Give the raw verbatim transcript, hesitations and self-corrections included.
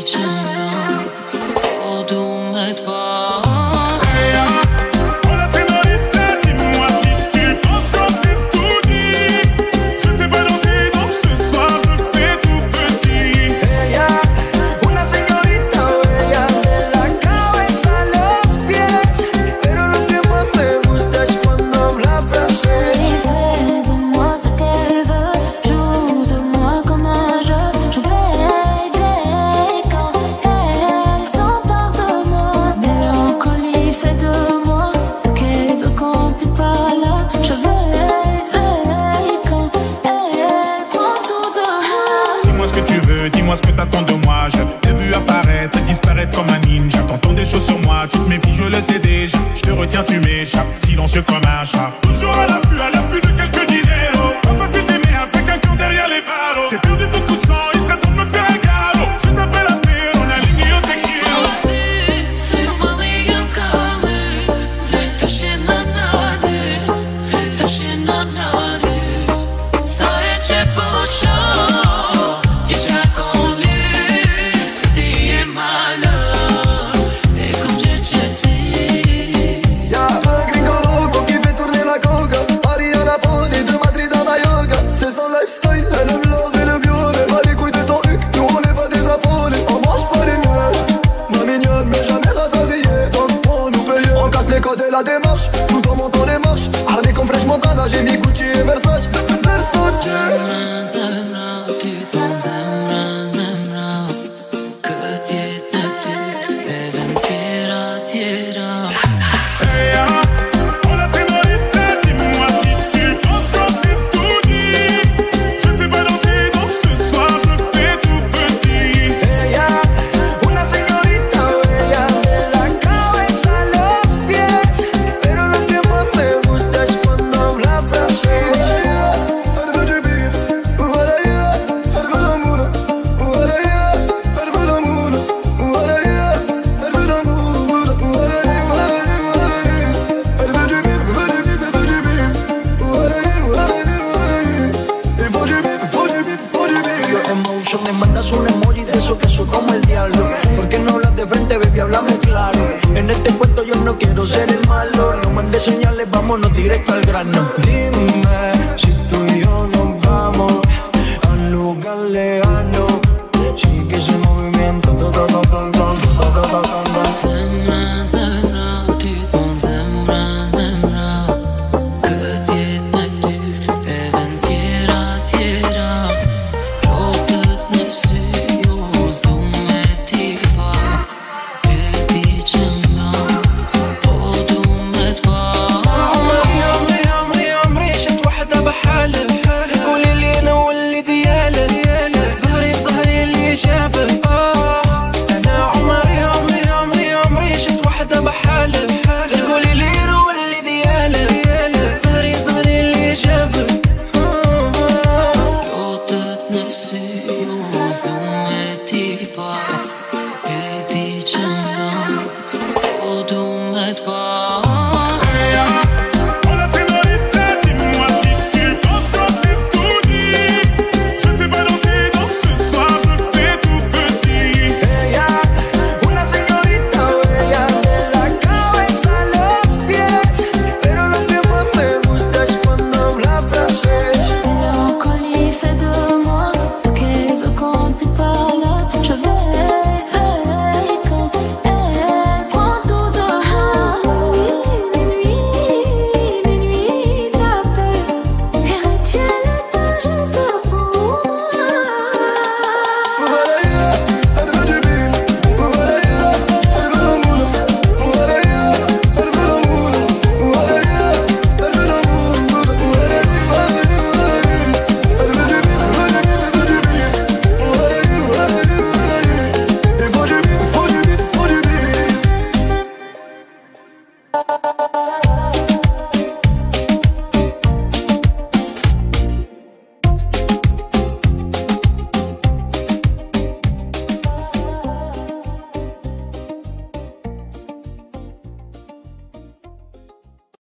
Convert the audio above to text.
dicembre, todo me va. Dis-moi ce que t'attends de moi. Je t'ai vu apparaître et disparaître comme un ninja. T'entends des choses sur moi, tu te méfies, je le sais déjà. Je te retiens, tu m'échappes, silencieux comme un chat. Toujours à l'affût, à l'affût de quelques dineros. Pas facile d'aimer avec un cœur derrière les ballots. J'ai perdu beaucoup de sang, il serait temps de me faire un galop. Juste après la paix, on aligne au tequila. La démarche, tout en montant les marches. Armé comme French Montana, j'ai mis Gucci et Versace. Versace. Zemra, zemra, tu t'en zemra, zemra. Que tiene tu, deben tierra, tierra. Hey, ah, hola señorita, dis-moi si tu penses qu'on s'est tout dit. Je ne sais pas danser, donc ce soir je me fais tout petit. Hey, ah, una señorita bella, de la cabeza a los pies. Pero lo que más me gusta es cuando habla francés. Elle veut du bif, voilà, elle veut l'amour, voilà, elle veut l'amour, voilà, elle veut l'amour, voilà, elle veut du bif, veut du bif, veut du bif, voilà, voilà, il faut du bif, faut du bif, faut du bif. Yo emotion, me mandas un emoji de eso que soy como el diablo. ¿Por qué no hablas de frente, baby? Háblame claro. En este cuento yo no quiero ser el malo. No mandes señales, vámonos directo al grano. Dime si tú y yo nos vamos a un lugar lejano. Sigue ese movimiento, to, to, to, to, to, to, to, to, to. Zemra, zemra, tu t'en zemra, zemra. Que tiene tu, deben tierra, tierra. Rotet nesios, du me tipa. Que dicembre, todo me va. عمري عمري عمري عمري شفت وحدة بحالة قولي لي أنا واللي ديالة ظهري ظهري اللي شافه آه أنا عمري عمري عمري عمري شفت وحدة بحالة قولي لي أنا واللي ديالة ظهري ظهري اللي شافه Rotet nesios, du me tipa.